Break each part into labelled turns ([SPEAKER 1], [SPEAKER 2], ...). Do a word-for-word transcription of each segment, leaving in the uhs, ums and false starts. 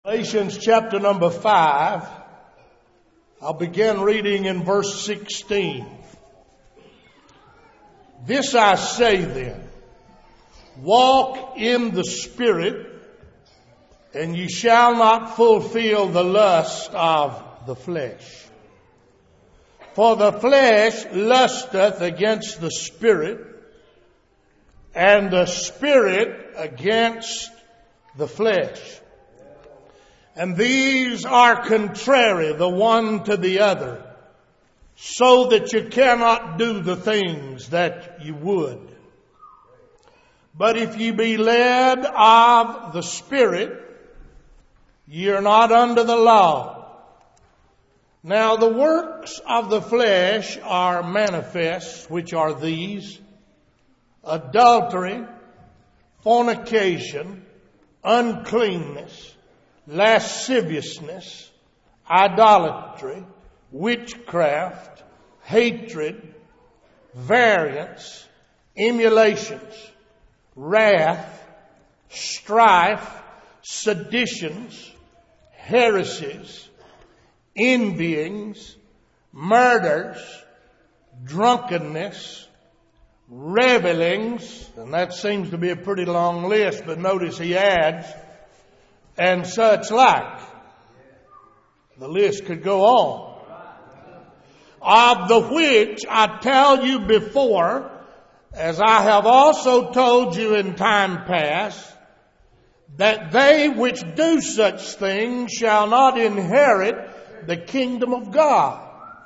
[SPEAKER 1] Galatians chapter number five. I'll begin reading in verse sixteen. This I say then, walk in the Spirit, and ye shall not fulfill the lust of the flesh. For the flesh lusteth against the Spirit, and the Spirit against the flesh. And these are contrary the one to the other, so that you cannot do the things that you would. But if ye be led of the Spirit, ye are not under the law. Now the works of the flesh are manifest, which are these: adultery, fornication, uncleanness, lasciviousness, idolatry, witchcraft, hatred, variance, emulations, wrath, strife, seditions, heresies, envyings, murders, drunkenness, revelings, and that seems to be a pretty long list, but notice he adds, and such like. The list could go on. Of the which I tell you before, as I have also told you in time past, that they which do such things shall not inherit the kingdom of God.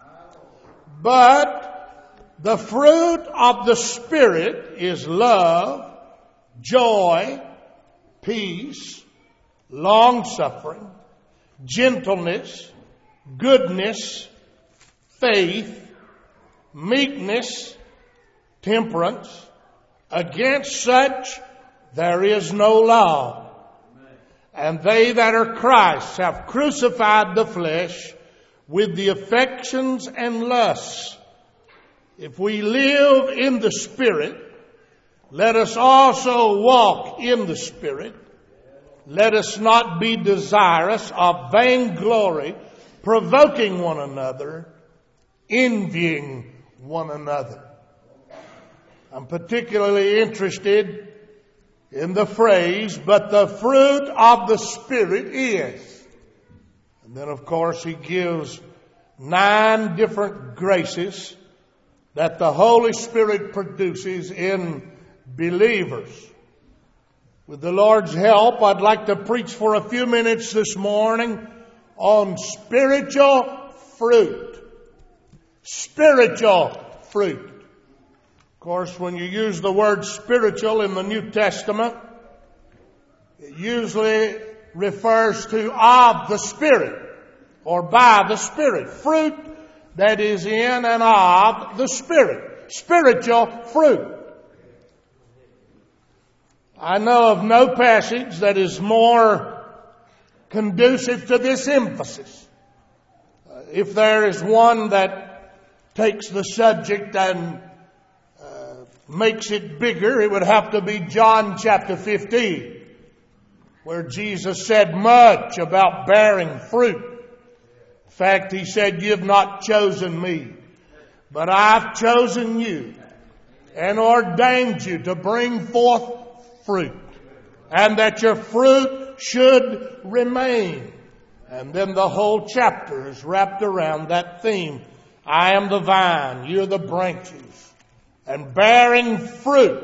[SPEAKER 1] But the fruit of the Spirit is love, joy, peace, long-suffering, gentleness, goodness, faith, meekness, temperance. Against such there is no law. And they that are Christ's have crucified the flesh with the affections and lusts. If we live in the Spirit, let us also walk in the Spirit. Let us not be desirous of vainglory, provoking one another, envying one another. I'm particularly interested in the phrase, but the fruit of the Spirit is. And then, of course, he gives nine different graces that the Holy Spirit produces in believers. With the Lord's help, I'd like to preach for a few minutes this morning on spiritual fruit. Spiritual fruit. Of course, when you use the word spiritual in the New Testament, it usually refers to of the Spirit or by the Spirit. Fruit that is in and of the Spirit. Spiritual fruit. I know of no passage that is more conducive to this emphasis. Uh, if there is one that takes the subject and uh, makes it bigger, it would have to be John chapter fifteen, where Jesus said much about bearing fruit. In fact, he said, "You've not chosen me, but I've chosen you and ordained you to bring forth fruit, and that your fruit should remain." And then the whole chapter is wrapped around that theme. I am the vine, you're the branches, and bearing fruit.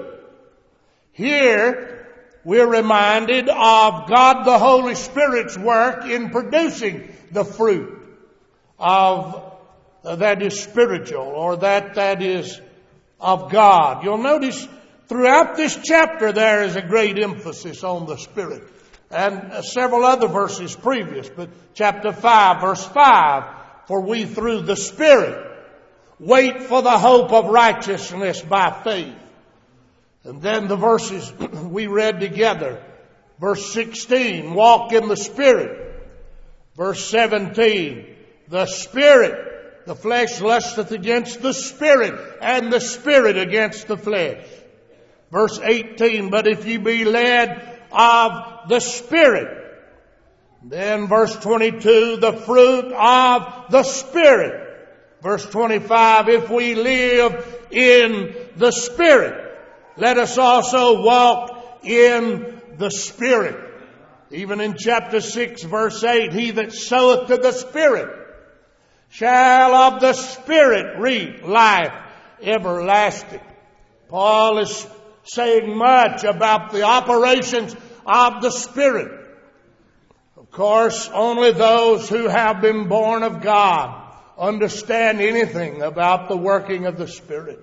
[SPEAKER 1] Here we're reminded of God the Holy Spirit's work in producing the fruit of uh, that is spiritual, or that that is of God. You'll notice throughout this chapter, there is a great emphasis on the Spirit. And uh, several other verses previous. But chapter five, verse five, for we through the Spirit wait for the hope of righteousness by faith. And then the verses we read together. Verse sixteen, walk in the Spirit. Verse seventeen, the Spirit, the flesh lusteth against the Spirit, and the Spirit against the flesh. Verse eighteen, but if ye be led of the Spirit, Then verse twenty-two, the fruit of the Spirit. Verse twenty-five, if we live in the Spirit, let us also walk in the Spirit. Even in chapter six, verse eight, he that soweth to the Spirit shall of the Spirit reap life everlasting. Paul is saying much about the operations of the Spirit. Of course, only those who have been born of God understand anything about the working of the Spirit.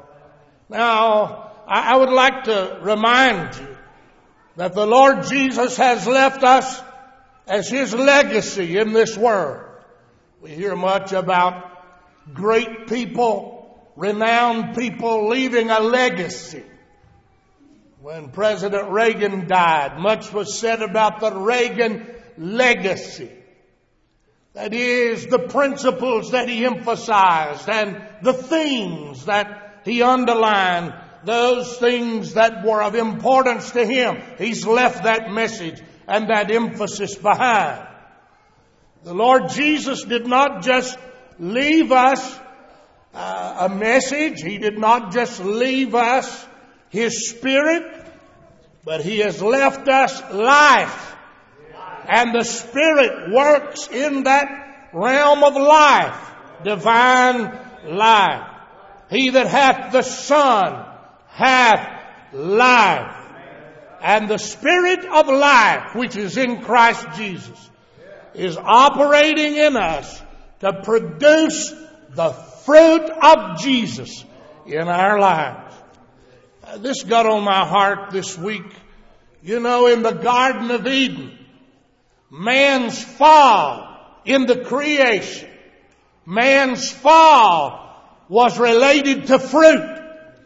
[SPEAKER 1] Now, I would like to remind you that the Lord Jesus has left us as His legacy in this world. We hear much about great people, renowned people leaving a legacy. When President Reagan died, much was said about the Reagan legacy. That is, the principles that he emphasized and the themes that he underlined, those things that were of importance to him. He's left that message and that emphasis behind. The Lord Jesus did not just leave us uh, a message. He did not just leave us His Spirit, but He has left us life. And the Spirit works in that realm of life, divine life. He that hath the Son hath life. And the Spirit of life, which is in Christ Jesus, is operating in us to produce the fruit of Jesus in our lives. Uh, this got on my heart this week. You know, in the Garden of Eden, man's fall in the creation, man's fall was related to fruit.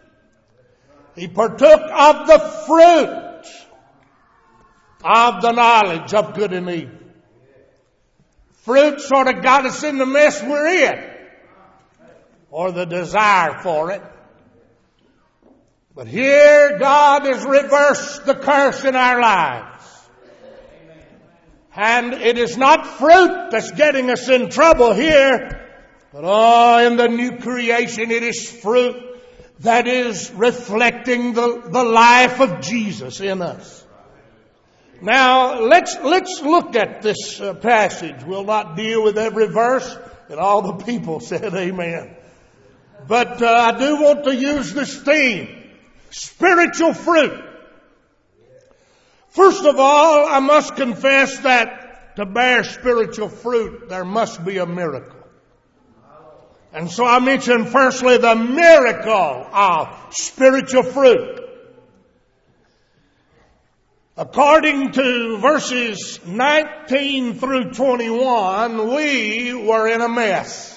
[SPEAKER 1] He partook of the fruit of the knowledge of good and evil. Fruit sort of got us in the mess we're in, or the desire for it. But here God has reversed the curse in our lives. And it is not fruit that's getting us in trouble here, but oh, in the new creation it is fruit that is reflecting the, the life of Jesus in us. Now, let's, let's look at this uh, passage. We'll not deal with every verse, and all the people said amen. But uh, I do want to use this theme, spiritual fruit. First of all, I must confess that to bear spiritual fruit, there must be a miracle. And so I mention firstly the miracle of spiritual fruit. According to verses nineteen through twenty-one, we were in a mess.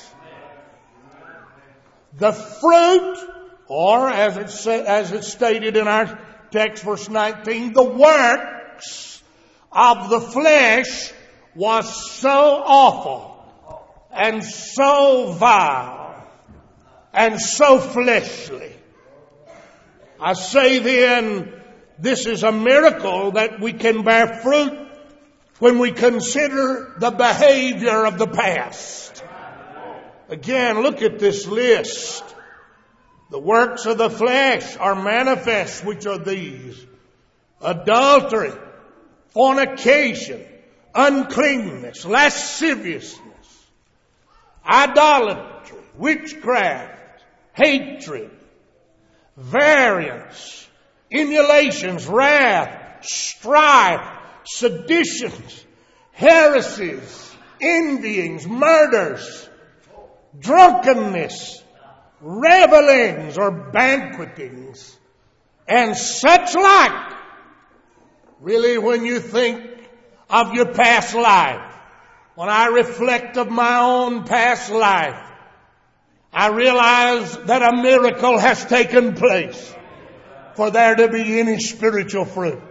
[SPEAKER 1] The fruit, or as it's, as it's stated in our text, verse nineteen, the works of the flesh was so awful and so vile and so fleshly. I say then, this is a miracle that we can bear fruit when we consider the behavior of the past. Again, look at this list. The works of the flesh are manifest, which are these: adultery, fornication, uncleanness, lasciviousness, idolatry, witchcraft, hatred, variance, emulations, wrath, strife, seditions, heresies, envyings, murders, drunkenness, revelings or banquetings, and such like. Really, when you think of your past life, when I reflect of my own past life, I realize that a miracle has taken place for there to be any spiritual fruit.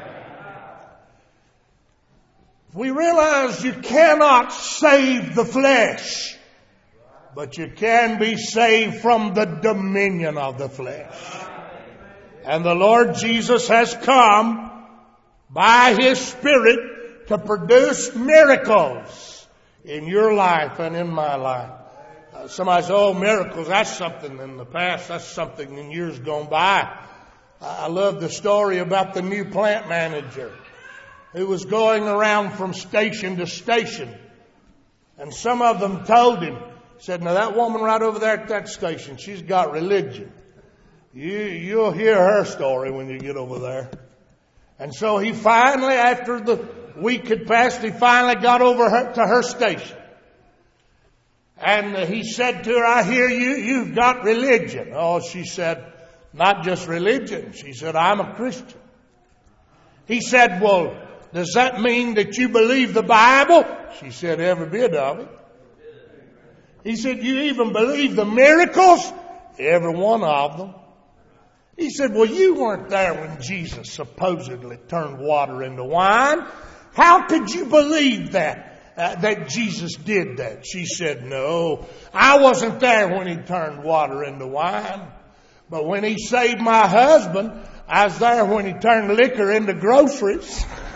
[SPEAKER 1] We realize you cannot save the flesh, but you can be saved from the dominion of the flesh. And the Lord Jesus has come by His Spirit to produce miracles in your life and in my life. Uh, somebody says, oh, miracles, that's something in the past. That's something in years gone by. I love the story about the new plant manager who was going around from station to station. And some of them told him, said, now that woman right over there at that station, she's got religion. You, you'll hear her story when you get over there. And so he finally, after the week had passed, he finally got over her, to her station. And he said to her, I hear you, you've got religion. Oh, she said, not just religion. She said, I'm a Christian. He said, well, does that mean that you believe the Bible? She said, every bit of it. He said, you even believe the miracles? Every one of them. He said, well, you weren't there when Jesus supposedly turned water into wine. How could you believe that, uh, that Jesus did that? She said, no, I wasn't there when he turned water into wine. But when he saved my husband, I was there when he turned liquor into groceries.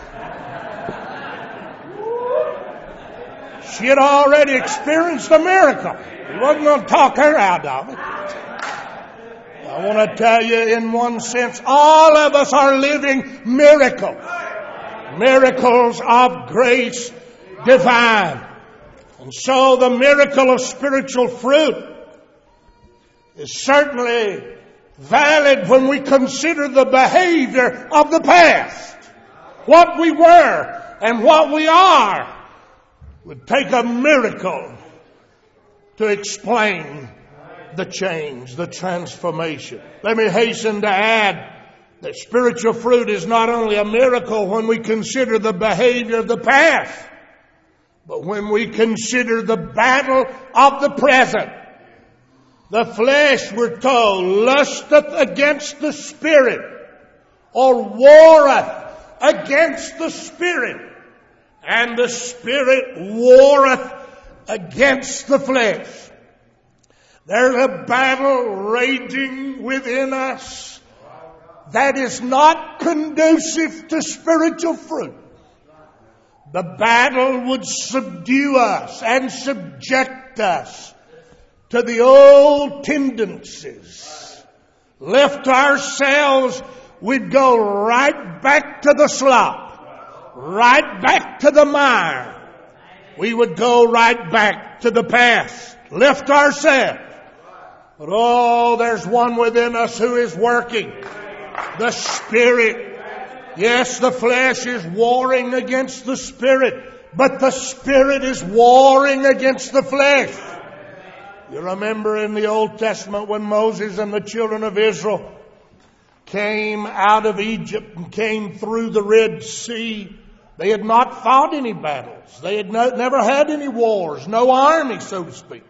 [SPEAKER 1] She had already experienced a miracle. He wasn't going to talk her out of it. I want to tell you, in one sense, all of us are living miracles. Miracles of grace divine. And so the miracle of spiritual fruit is certainly valid when we consider the behavior of the past. What we were and what we are would take a miracle to explain the change, the transformation. Let me hasten to add that spiritual fruit is not only a miracle when we consider the behavior of the past, but when we consider the battle of the present. The flesh, we're told, lusteth against the Spirit, or warreth against the Spirit, and the Spirit warreth against the flesh. There's a battle raging within us that is not conducive to spiritual fruit. The battle would subdue us and subject us to the old tendencies. Left ourselves, we'd go right back to the slop, right back to the mire. We would go right back to the past. Left ourselves. But oh, there's one within us who is working. The Spirit. Yes, the flesh is warring against the Spirit, but the Spirit is warring against the flesh. You remember in the Old Testament when Moses and the children of Israel came out of Egypt and came through the Red Sea, they had not fought any battles. They had no, never had any wars, no army, so to speak.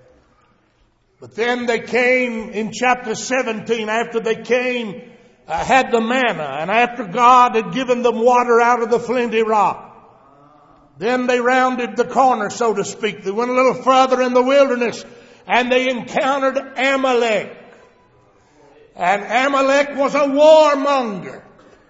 [SPEAKER 1] But then they came in chapter seventeen, after they came, uh, had the manna, and after God had given them water out of the flinty rock. Then they rounded the corner, so to speak. They went a little further in the wilderness, and they encountered Amalek. And Amalek was a warmonger.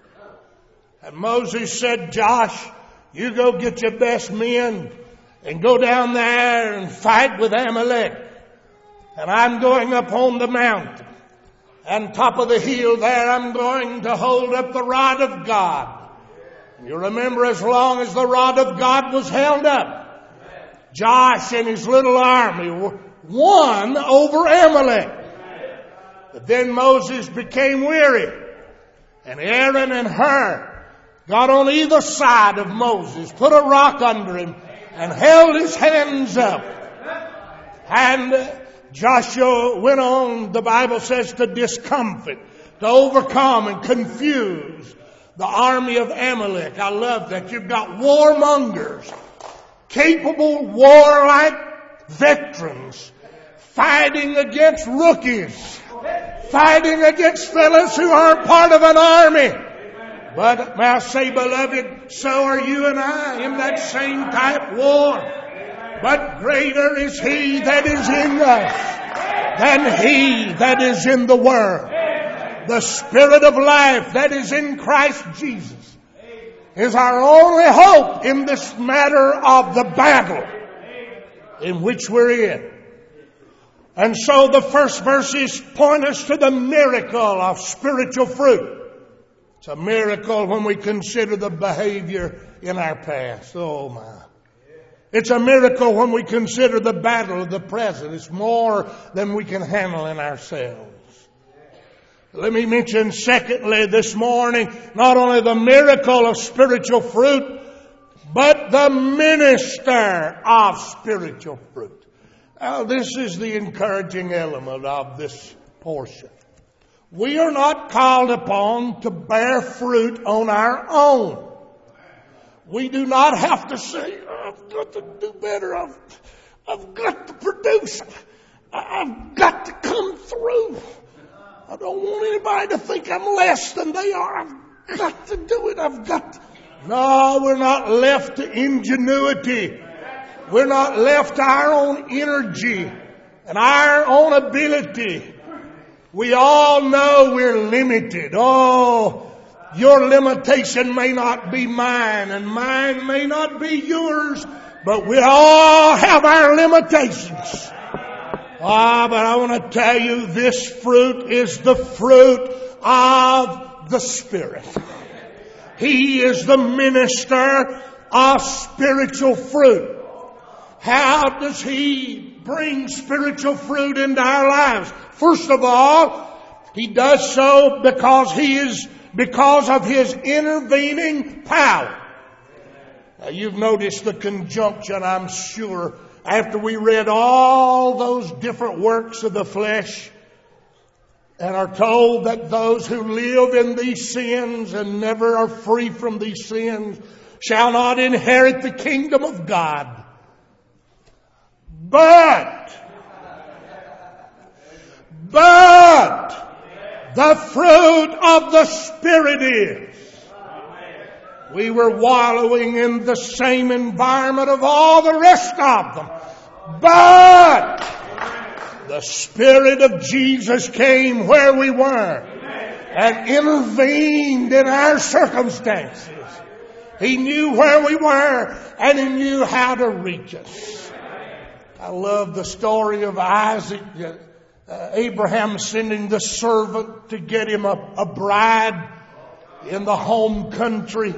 [SPEAKER 1] And Moses said, Josh, you go get your best men and go down there and fight with Amalek. And I'm going up on the mountain. And top of the hill there, I'm going to hold up the rod of God. And you remember, as long as the rod of God was held up, Josh and his little army won over Amalek. But then Moses became weary. And Aaron and Hur got on either side of Moses, put a rock under him, and held his hands up. And Joshua went on, the Bible says, to discomfit, to overcome and confuse the army of Amalek. I love that. You've got warmongers, capable, warlike veterans, fighting against rookies, fighting against fellows who aren't part of an army. But may I say, beloved, so are you and I in that same type war. But greater is He that is in us than he that is in the world. The Spirit of life that is in Christ Jesus. is our only hope in this matter of the battle in which we're in. And so the first verses point us to the miracle of spiritual fruit. It's a miracle when we consider the behavior in our past. Oh my. It's a miracle when we consider the battle of the present. It's more than we can handle in ourselves. Let me mention secondly this morning, not only the miracle of spiritual fruit, but the minister of spiritual fruit. Now, this is the encouraging element of this portion. We are not called upon to bear fruit on our own. We do not have to say, oh, I've got to do better. I've, I've got to produce. I've got to come through. I don't want anybody to think I'm less than they are. I've got to do it. I've got to. No, we're not left to ingenuity. We're not left to our own energy and our own ability. We all know we're limited. Oh, your limitation may not be mine and mine may not be yours, but we all have our limitations. Ah, but I want to tell you, this fruit is the fruit of the Spirit. He is the minister of spiritual fruit. How does He bring spiritual fruit into our lives? First of all, He does so because He is, because of His intervening power. Now, you've noticed the conjunction, I'm sure, after we read all those different works of the flesh and are told that those who live in these sins and never are free from these sins shall not inherit the kingdom of God. But, but, the fruit of the Spirit is. We were wallowing in the same environment of all the rest of them. But the Spirit of Jesus came where we were and intervened in our circumstances. He knew where we were and He knew how to reach us. I love the story of Isaac. Uh, Abraham sending the servant to get him a, a bride in the home country.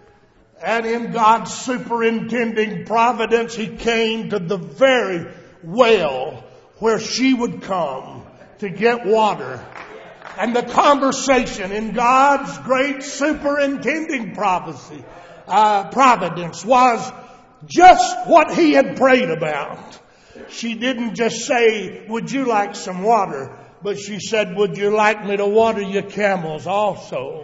[SPEAKER 1] And in God's superintending providence, He came to the very well where she would come to get water. And the conversation in God's great superintending prophecy, uh, providence was just what He had prayed about. She didn't just say, would you like some water? But she said, would you like me to water your camels also?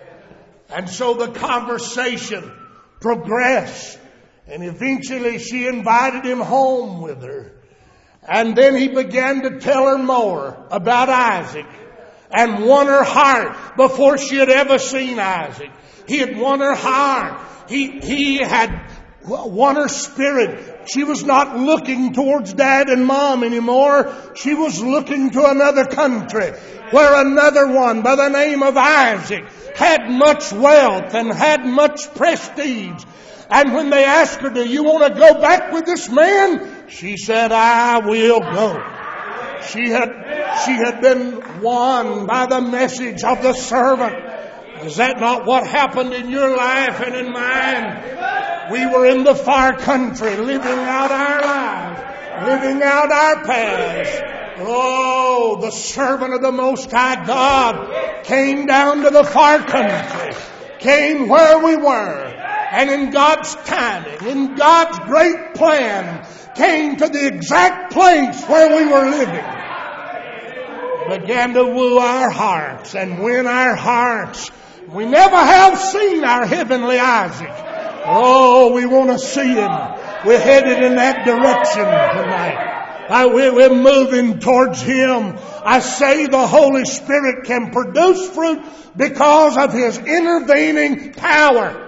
[SPEAKER 1] And so the conversation progressed. And eventually she invited him home with her. And then he began to tell her more about Isaac and won her heart before she had ever seen Isaac. He had won her heart. He, he had won her spirit. She was not looking towards dad and mom anymore. She was looking to another country where another one by the name of Isaac had much wealth and had much prestige. And when they asked her, do you want to go back with this man? She said, I will go. She had, she had been won by the message of the servant. Is that not what happened in your life and in mine? We were in the far country, living out our lives, living out our past. Oh, the servant of the Most High God came down to the far country, came where we were, and in God's timing, in God's great plan, came to the exact place where we were living. Began to woo our hearts and win our hearts. We never have seen our heavenly Isaac. Oh, we want to see him. We're headed in that direction tonight. I, we're moving towards him. I say the Holy Spirit can produce fruit because of his intervening power.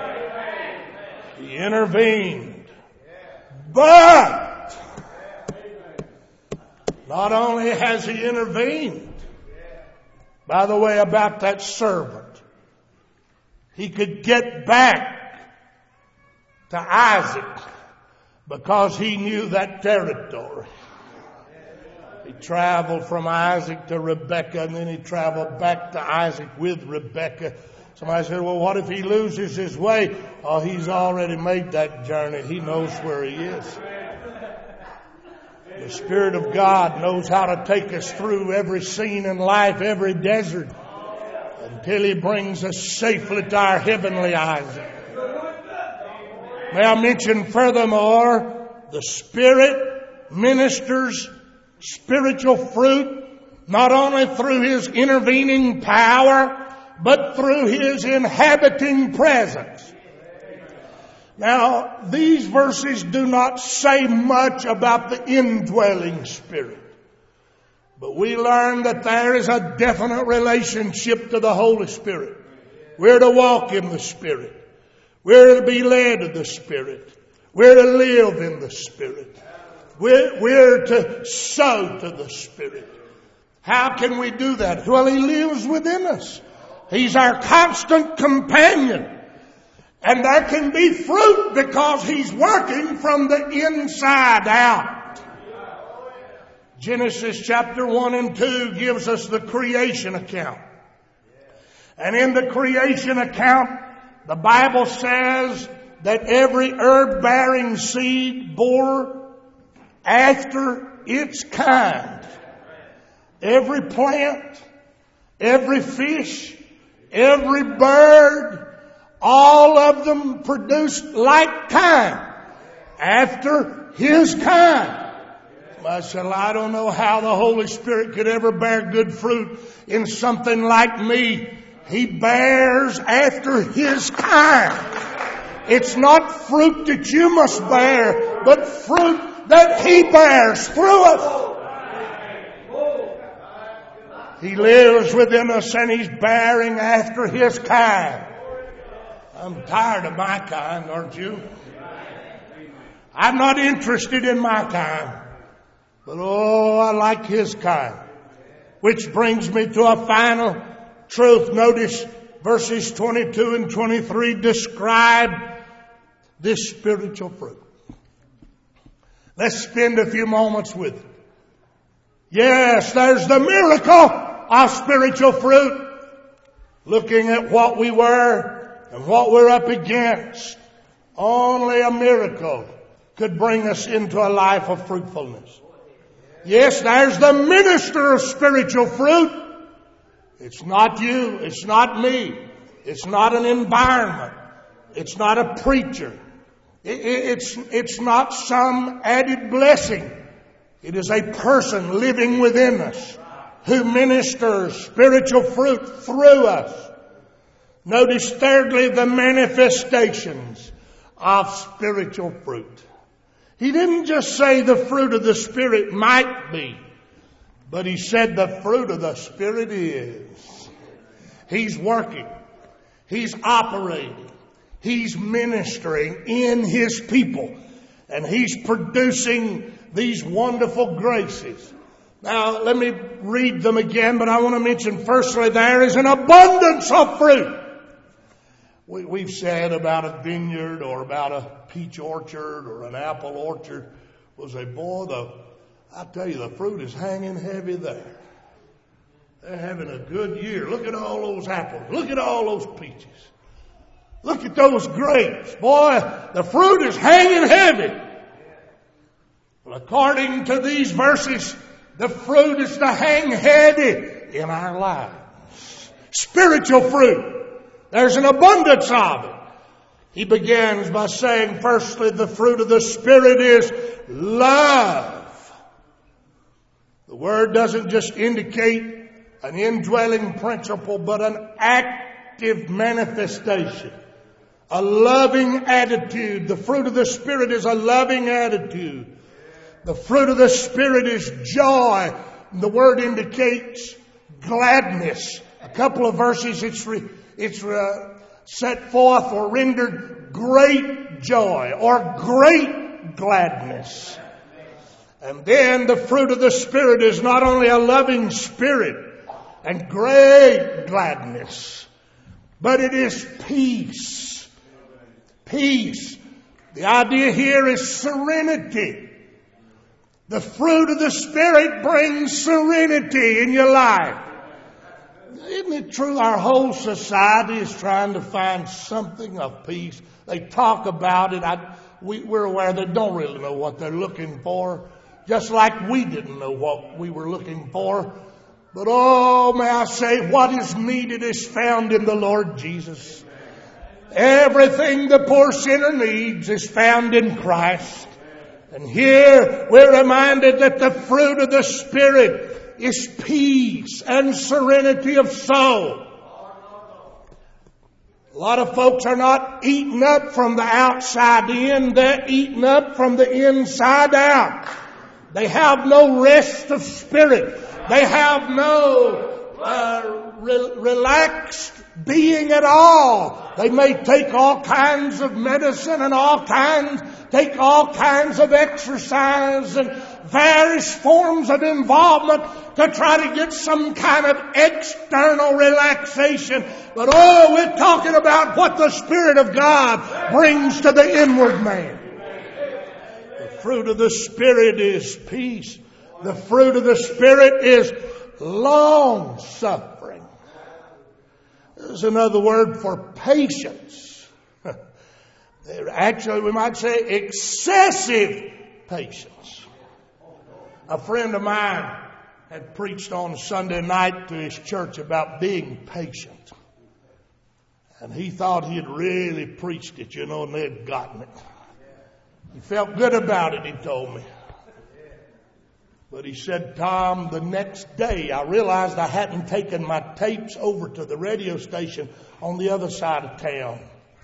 [SPEAKER 1] He intervened. But not only has he intervened, by the way, about that servant, he could get back to Isaac because he knew that territory. He traveled from Isaac to Rebekah, and then he traveled back to Isaac with Rebekah. Somebody said, well, what if he loses his way? Oh, he's already made that journey. He knows where he is. The Spirit of God knows how to take us through every scene in life, every desert, until He brings us safely to our heavenly Isaac. May I mention furthermore, the Spirit ministers spiritual fruit not only through His intervening power, but through His inhabiting presence. Now, these verses do not say much about the indwelling Spirit. But we learn that there is a definite relationship to the Holy Spirit. We're to walk in the Spirit. We're to be led of the Spirit. We're to live in the Spirit. We're, we're to sow to the Spirit. How can we do that? Well, He lives within us. He's our constant companion. And there can be fruit because He's working from the inside out. Genesis chapter one and two gives us the creation account. And in the creation account, the Bible says that every herb-bearing seed bore after its kind. Every plant, every fish, every bird, all of them produced like kind, after His kind. I said, well, I don't know how the Holy Spirit could ever bear good fruit in something like me. He bears after His kind. It's not fruit that you must bear, but fruit that He bears through us. He lives within us and He's bearing after His kind. I'm tired of my kind, aren't you? I'm not interested in my kind. But oh, I like His kind. Which brings me to a final truth. Notice verses twenty-two and twenty-three describe this spiritual fruit. Let's spend a few moments with it. Yes, there's the miracle of spiritual fruit. Looking at what we were and what we're up against. Only a miracle could bring us into a life of fruitfulness. Yes, there's the minister of spiritual fruit. It's not you. It's not me. It's not an environment. It's not a preacher. It's, it's not some added blessing. It is a person living within us who ministers spiritual fruit through us. Notice thirdly, the manifestations of spiritual fruit. He didn't just say the fruit of the Spirit might be, but He said the fruit of the Spirit is. He's working. He's operating. He's ministering in His people. And He's producing these wonderful graces. Now, let me read them again, but I want to mention firstly, there is an abundance of fruit. We, we've said about a vineyard or about a peach orchard or an apple orchard. We'll say, boy, the, I tell you, the fruit is hanging heavy there. They're having a good year. Look at all those apples. Look at all those peaches. Look at those grapes. Boy, the fruit is hanging heavy. Well, according to these verses, the fruit is to hang heavy in our lives. Spiritual fruit. There's an abundance of it. He begins by saying, firstly, the fruit of the Spirit is love. The word doesn't just indicate an indwelling principle, but an active manifestation. A loving attitude. The fruit of the Spirit is a loving attitude. The fruit of the Spirit is joy. The word indicates gladness. A couple of verses, it's re, it's uh, set forth or rendered great joy or great gladness. And then the fruit of the Spirit is not only a loving spirit and great gladness, but it is peace. Peace. The idea here is serenity. The fruit of the Spirit brings serenity in your life. Isn't it true our whole society is trying to find something of peace? They talk about it. I, we, we're aware they don't really know what they're looking for, just like we didn't know what we were looking for. But oh, may I say, what is needed is found in the Lord Jesus. Everything the poor sinner needs is found in Christ. And here we're reminded that the fruit of the Spirit is peace and serenity of soul. A lot of folks are not eaten up from the outside in. They're eaten up from the inside out. They have no rest of spirit. They have no uh, re- relaxed being at all. They may take all kinds of medicine and all kinds, take all kinds of exercise and various forms of involvement to try to get some kind of external relaxation. But oh, we're talking about what the Spirit of God brings to the inward man. The fruit of the Spirit is peace. The fruit of the Spirit is long suffering. There's another word for patience. Actually, we might say excessive patience. A friend of mine had preached on Sunday night to his church about being patient. And he thought he had really preached it, you know, and they had gotten it. He felt good about it, he told me. But he said, Tom, the next day I realized I hadn't taken my tapes over to the radio station on the other side of town.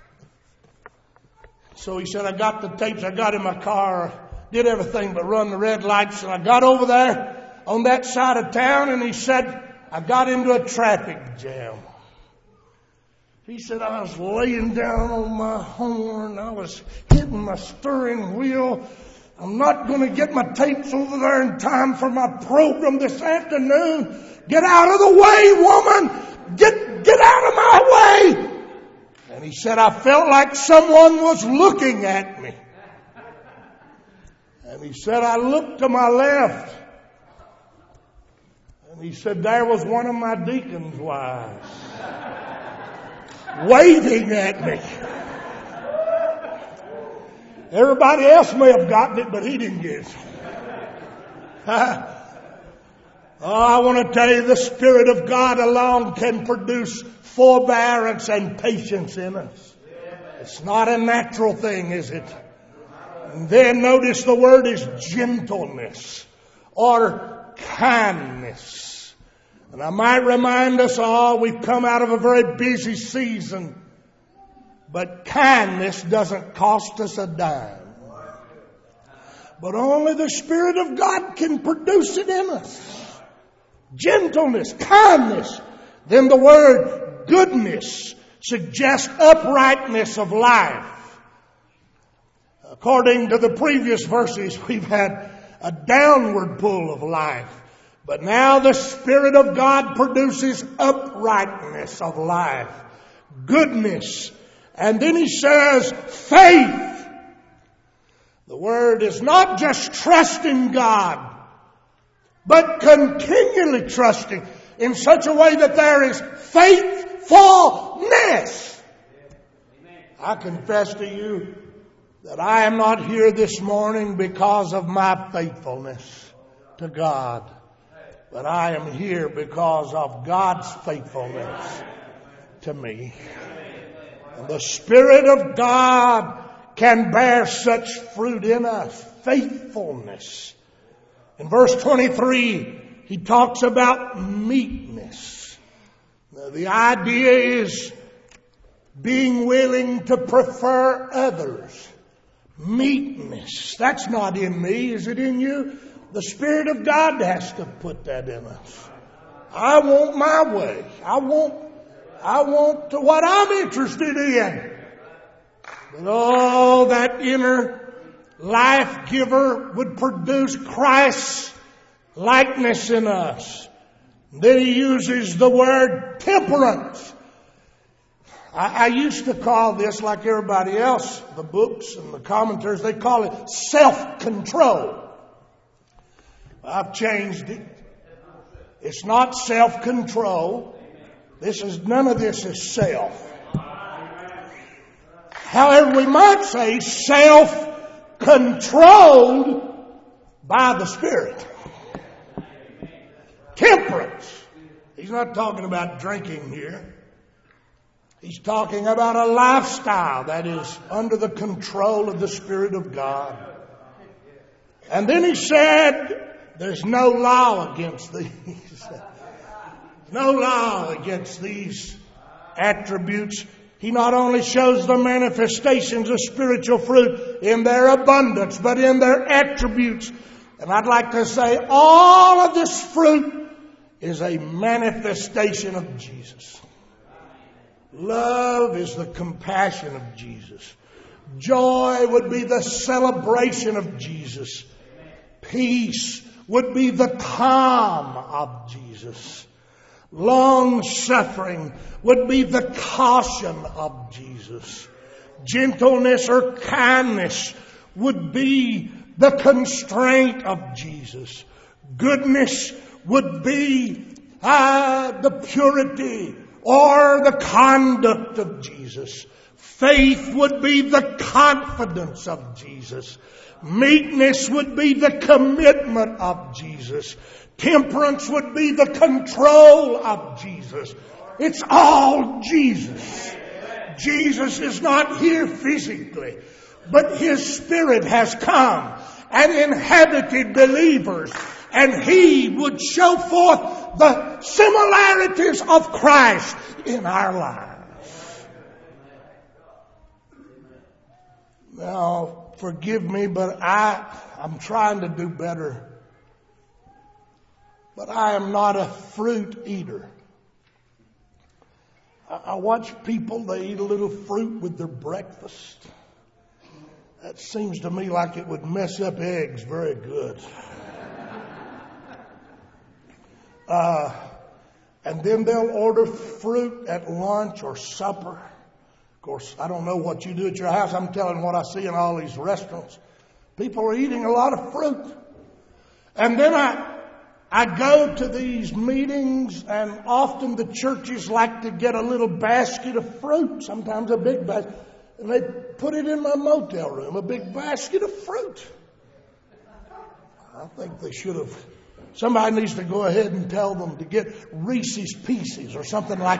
[SPEAKER 1] So he said, I got the tapes, I got in my car, did everything but run the red lights, and I got over there on that side of town, and he said, I got into a traffic jam. He said, I was laying down on my horn, I was hitting my steering wheel. I'm not going to get my tapes over there in time for my program this afternoon. Get out of the way, woman! Get, get out of my way! And he said, I felt like someone was looking at me. And he said, I looked to my left. And he said, there was one of my deacon's wives waving at me. Everybody else may have gotten it, but he didn't get it. Oh, I want to tell you, the Spirit of God alone can produce forbearance and patience in us. It's not a natural thing, is it? And then notice the word is gentleness or kindness. And I might remind us all, we've come out of a very busy season. But kindness doesn't cost us a dime. But only the Spirit of God can produce it in us. Gentleness, kindness. Then the word goodness suggests uprightness of life. According to the previous verses, we've had a downward pull of life. But now the Spirit of God produces uprightness of life. Goodness. And then he says, faith. The word is not just trusting God, but continually trusting in such a way that there is faithfulness. I confess to you that I am not here this morning because of my faithfulness to God, but I am here because of God's faithfulness to me. And the Spirit of God can bear such fruit in us. Faithfulness. In verse twenty-three, he talks about meekness. Now, the idea is being willing to prefer others. Meekness. That's not in me. Is it in you? The Spirit of God has to put that in us. I want my way. I want I want to what I'm interested in. But oh, that inner life giver would produce Christ's likeness in us. Then he uses the word temperance. I, I used to call this, like everybody else, the books and the commentaries, they call it self-control. I've changed it. It's not self-control. This is, none of this is self. However, we might say self-controlled by the Spirit. Temperance. He's not talking about drinking here. He's talking about a lifestyle that is under the control of the Spirit of God. And then he said, there's no law against these. No law against these attributes. He not only shows the manifestations of spiritual fruit in their abundance, but in their attributes. And I'd like to say all of this fruit is a manifestation of Jesus. Love is the compassion of Jesus. Joy would be the celebration of Jesus. Peace would be the calm of Jesus. Long-suffering would be the caution of Jesus. Gentleness or kindness would be the constraint of Jesus. Goodness would be uh, the purity or the conduct of Jesus. Faith would be the confidence of Jesus. Meekness would be the commitment of Jesus. Temperance would be the control of Jesus. It's all Jesus. Jesus is not here physically, but His Spirit has come and inhabited believers, and He would show forth the similarities of Christ in our lives. Now, forgive me, but I, I'm trying to do better. But I am not a fruit eater. I, I watch people, they eat a little fruit with their breakfast. That seems to me like it would mess up eggs very good. Uh, and then they'll order fruit at lunch or supper. Of course, I don't know what you do at your house. I'm telling what I see in all these restaurants. People are eating a lot of fruit. And then I, I go to these meetings, and often the churches like to get a little basket of fruit, sometimes a big basket, and they put it in my motel room, a big basket of fruit. I think they should have. Somebody needs to go ahead and tell them to get Reese's Pieces or something like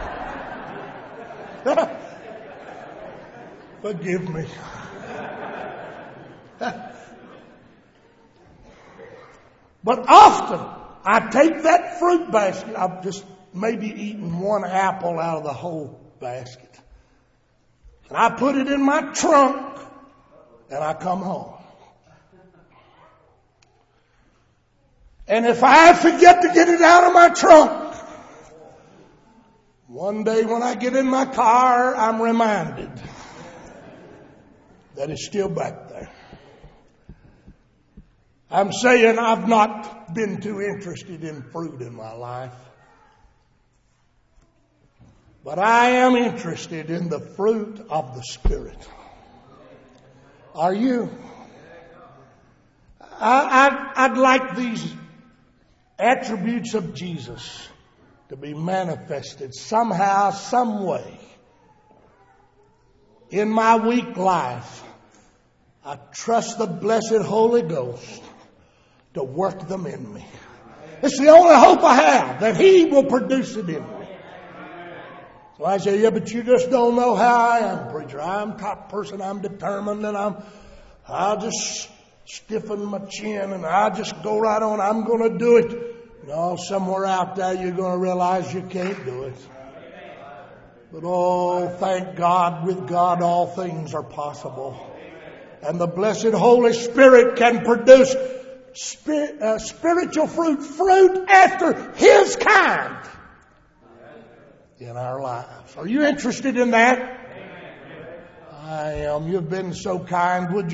[SPEAKER 1] that. Forgive me. But often I take that fruit basket. I've just maybe eaten one apple out of the whole basket. And I put it in my trunk and I come home. And if I forget to get it out of my trunk, one day when I get in my car, I'm reminded that it's still back there. I'm saying I've not been too interested in fruit in my life. But I am interested in the fruit of the Spirit. Are you? I, I'd, I'd like these attributes of Jesus to be manifested somehow, some way in my weak life. I trust the blessed Holy Ghost to work them in me. It's the only hope I have, that He will produce it in me. So I say, yeah, but you just don't know how I am, preacher. I'm the type of person, I'm determined, and I'm, I'll just stiffen my chin and I'll just go right on. I'm going to do it. No, somewhere out there you're going to realize you can't do it. But oh, thank God, with God all things are possible. And the blessed Holy Spirit can produce Spirit, uh, spiritual fruit, fruit after His kind in our lives. Are you interested in that? I am. You've been so kind. Would you